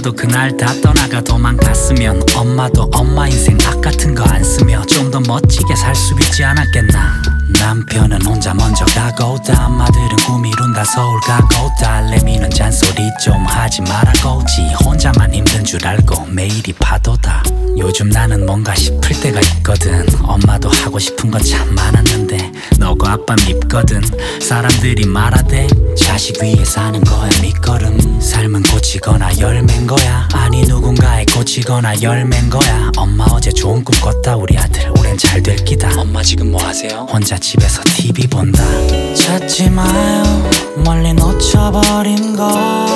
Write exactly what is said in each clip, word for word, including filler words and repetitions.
엄마도 그날 다 떠나가 도망갔으면 엄마도 엄마 인생 악 같은 거 안 쓰며 좀 더 멋지게 살 수 있지 않았겠나. 남편은 혼자 먼저 가고 엄마들은 꿈 이룬다 서울 가고 딸내미는 잔소리 좀 하지 말아고지 혼자만 힘든 줄 알고 매일이 파도다. 요즘 나는 뭔가 싶을 때가 있거든. 엄마도 하고 싶은 건 참 많았는데 너고 아빠 밉거든. 사람들이 말하대 자식 위해 사는 거야 밑거름. 삶은 고치거나 열매인 거야 아니 누군가에 고치거나 열매인 거야. 엄마 어제 좋은 꿈 꿨다 우리 아들 올해는 잘 될 기다. 엄마 지금 뭐 하세요? 혼자 집에서 티비 본다. 찾지 마요 멀리 놓쳐버린 걸.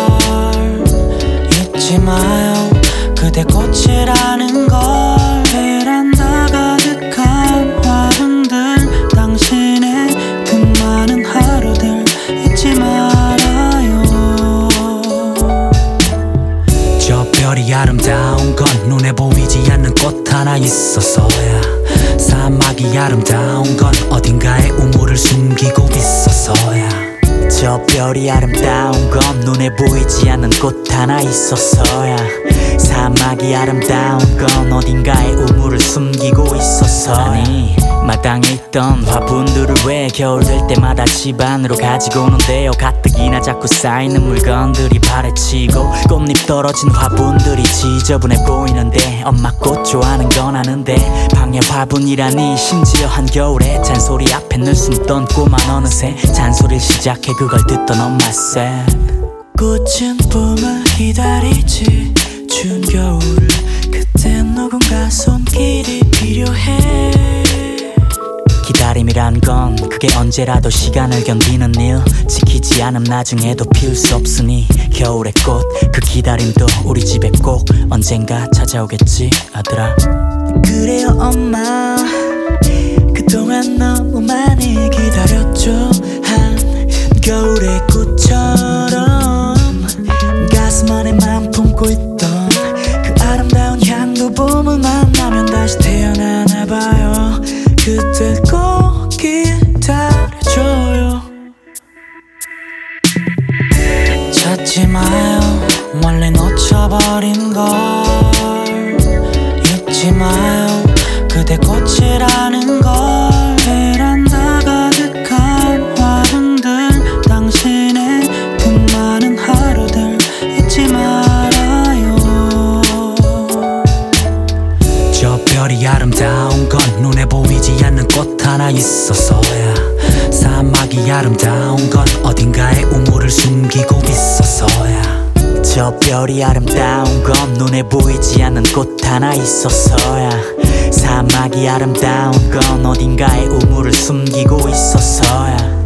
잊지 마요 그대 꽃이라는 걸. 베란다 가득한 화분들 당신의 그 많은 하루들 잊지 말아요. 저 별이 아름다운 건 눈에 보이지 않는 꽃 하나 있어서야. 사막이 아름다운 건 어딘가에 우물을 숨기고 있어서야. 저 별이 아름다운 건 눈에 보이지 않는 꽃 하나 있어서야. 사막이 아름다운 건 어딘가에 우물을 숨기고 있어서야. 아니 마당에 있던 화분들을 왜 겨울 될 때마다 집 안으로 가지고 오는데요. 가뜩이나 자꾸 쌓이는 물건들이 발에 치고 꽃잎 떨어진 화분들이 지저분해 보이는데 엄마 꽃 좋아하는 건 아는데 방에 화분이라니. 심지어 한겨울에 잔소리 앞에 늘 숨던 꼬마 어느새 잔소리를 시작해 그걸 듣던 엄마세. 꽃은 봄을 기다리지 추운 겨울 그땐 누군가 손길이 필요해. 기다림이란 건 그게 언제라도 시간을 견디는 일. 지키지 않음 나중에도 피울 수 없으니 겨울의 꽃 그 기다림도 우리 집에 꼭 언젠가 찾아오겠지 아들아. 그래요 엄마 그동안 너무 많이 기다렸죠. 한겨울의 꽃처럼 가슴 안에 맘 품고 있던 그 아름다운 향도 봄을 만나면 다시 태어나나봐요. 그댈 꼭 기다려줘요. 찾지 마요 멀리 놓쳐버린 걸. 잊지 마요 그대 꽃이라는 걸. 베란다 가득한 화분들 당신의 그 많은 하루들 잊지 말아요. 저 별이 아름다운 건 눈에 보이지 않는 꽃 하나 있어서야. 사막이 아름다운 건 어딘가에 우물을 숨기고 있어서야. 저 별이 아름다운 건 눈에 보이지 않는 꽃 하나 있어서야. 사막이 아름다운 건 어딘가에 우물을 숨기고 있어서야.